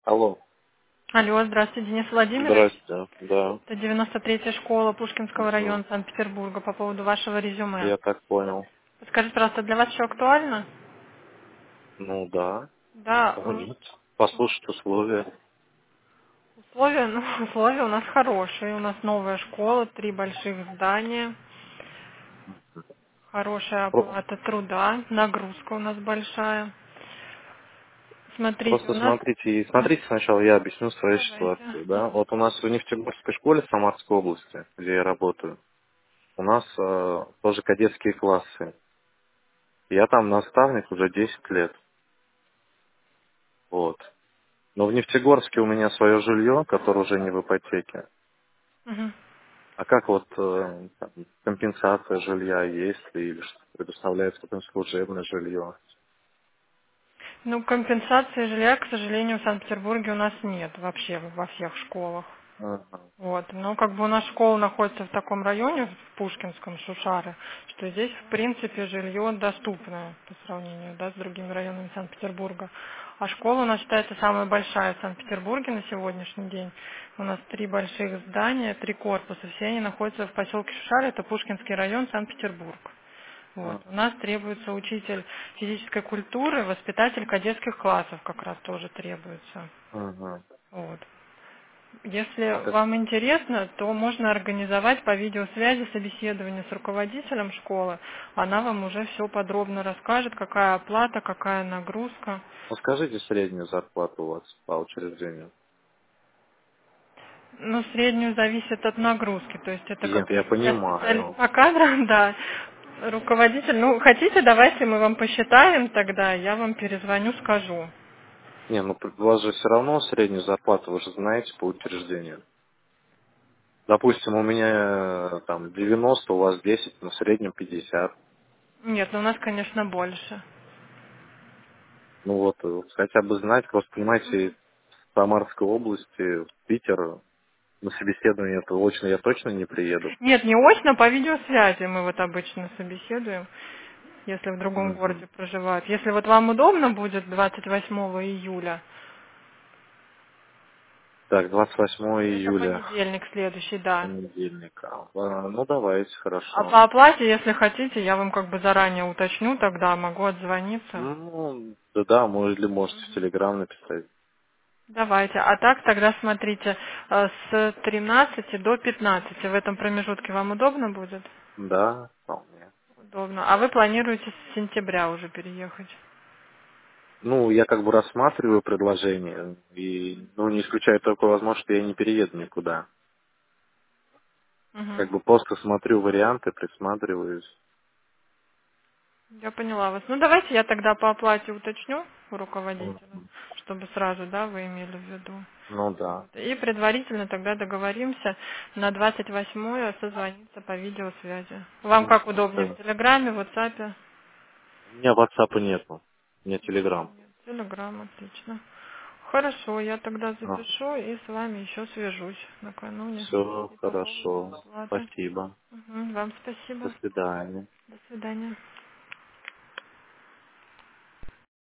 Алло. Алло, здравствуйте, Денис Владимирович. Здрасте. Да. Это 93-я школа Пушкинского Мгм. района Санкт-Петербурга по поводу вашего резюме. Я так понял. Скажите, пожалуйста, для вас еще актуально? Ну да. Да, Ну, нет. Послушать условия. условия, ну, условия у нас хорошие. У нас новая школа, 3 больших здания, хорошая Про- оплата труда, нагрузка у нас большая. Смотрите, Просто у нас... смотрите сначала, я объясню свою Давайте. ситуацию. Да? Вот у нас в Нефтегорской школе Самарской области, где я работаю, у нас тоже кадетские классы. Я там наставник уже 10 лет. Вот. Но в Нефтегорске у меня свое жилье, которое уже не в ипотеке. Мгм. А как вот там, компенсация жилья есть ли, или что предоставляется какое-то служебное жилье? Ну, компенсации жилья, к сожалению, в Санкт-Петербурге у нас нет вообще во всех школах. Ага, Вот. Но как бы у нас школа находится в таком районе, в Пушкинском, Шушары, что здесь, в принципе, жилье доступное по сравнению, да, с другими районами Санкт-Петербурга. А школа у нас считается самая большая в Санкт-Петербурге на сегодняшний день. У нас 3 больших здания, 3 корпуса. Все они находятся в поселке Шушары, это Пушкинский район, Санкт-Петербург. Вот. ага, У нас требуется учитель физической культуры, воспитатель кадетских классов как раз тоже требуется. ага. Вот. Если Так, вам интересно, то можно организовать по видеосвязи собеседование с руководителем школы. Она вам уже все подробно расскажет, какая оплата, какая нагрузка. ну скажите среднюю зарплату у вас по учреждению. Ну, среднюю зависит от нагрузки, то есть это Нет, как я я специалист понимаю. по кадрам, да, руководитель. Ну, хотите, давайте мы вам посчитаем тогда, я вам перезвоню, скажу. Не, ну у вас же все равно среднюю зарплату, вы же знаете по учреждению. Допустим, у меня там 90, у вас 10, но в среднем 50. Нет, ну у нас, конечно, больше. Ну вот, хотя бы знать, просто понимаете, в Самарской области, в Питер, на собеседование это очно я точно не приеду. Нет, не очно, по видеосвязи мы вот обычно собеседуем, если в другом Мгм. городе проживают. Если вот вам удобно будет 28 июля, Так, 28 это июля, понедельник следующий, да. понедельник. Ну давайте, А хорошо. по оплате, если хотите, я вам как бы заранее уточню, тогда могу отзвониться. Ну, да, или можете в Телеграм написать. Давайте. А так тогда смотрите, с 13 до 15 в этом промежутке вам удобно будет? Да, вполне. Удобно. А вы планируете с сентября уже переехать? Ну, я как бы рассматриваю предложение, и, ну, не исключаю только возможность, что я не перееду никуда. Угу. Как бы просто смотрю варианты, присматриваюсь. Я поняла вас. Ну давайте я тогда по оплате уточню у руководителя, Мгм. чтобы сразу, да, вы имели в виду. Ну да. Вот. И предварительно тогда договоримся на 28-е созвониться по видеосвязи. Вам как удобнее, в Всё. Телеграме, в WhatsApp? У меня WhatsApp нету. У меня Телеграм. Нет, Телеграм, отлично. Хорошо, я тогда А, запишу и с вами еще свяжусь накануне. все И по поводу хорошо. оплаты. Спасибо. Мгм, вам До спасибо. свидания. До свидания.